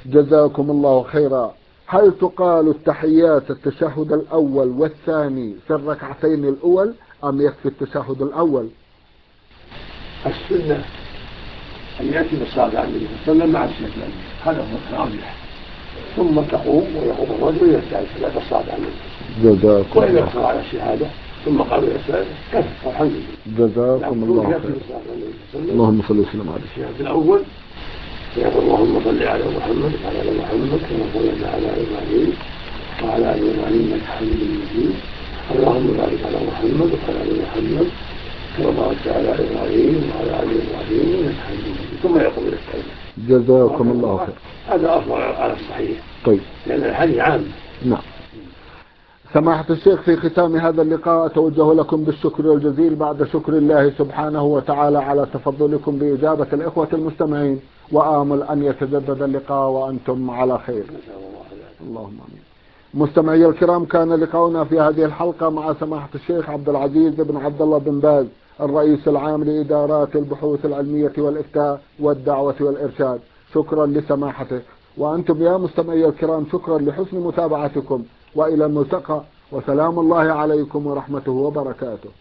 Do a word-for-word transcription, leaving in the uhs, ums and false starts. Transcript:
جزاكم الله خيرا. هل تقال التحيات التشهد الأول والثاني في الركعتين الأول أم يكفي التشهد الأول؟ السنة أن يأتي بالصلاة على النبي صلى الله عليه وسلم مع الشهادة، هذا هو الأرجح، ثم تقوم ويقوم الرجل يستعد صلاة الصلاة على النبي. جزاكم وإن الله يقصر على الشهادة ثم قام يستعد كفى والحمد لله. جزاكم الله خيرا. اللهم صل وسلم على الشهادة الأول يقول اللهم صل على محمد وعلى آل محمد كما صليت على إبراهيم وعلى آل إبراهيم إنك حميد مجيد. اللهم بارك على محمد وعلى آل محمد كما باركت على إبراهيم وعلى آل إبراهيم إنك حميد مجيد. ثم يقوم يستعد. جزاكم الله خير. هذا أفضل على الصحيح. طيب. لأن الحديث عام. نعم. سماحة الشيخ، في ختام هذا اللقاء أتوجه لكم بالشكر الجزيل بعد شكر الله سبحانه وتعالى على تفضلكم بإجابة الإخوة المستمعين، وآمل أن يتجدد اللقاء وأنتم على خير. اللهم آمين. مستمعي الكرام، كان لقاؤنا في هذه الحلقة مع سماحة الشيخ عبد العزيز بن عبد الله بن باز، الرئيس العام لإدارات البحوث العلمية والإفتاء والدعوة والإرشاد. شكرا لسماحته. وأنتم يا مستمعي الكرام شكرا لحسن متابعتكم، وإلى الملتقى، وسلام الله عليكم ورحمته وبركاته.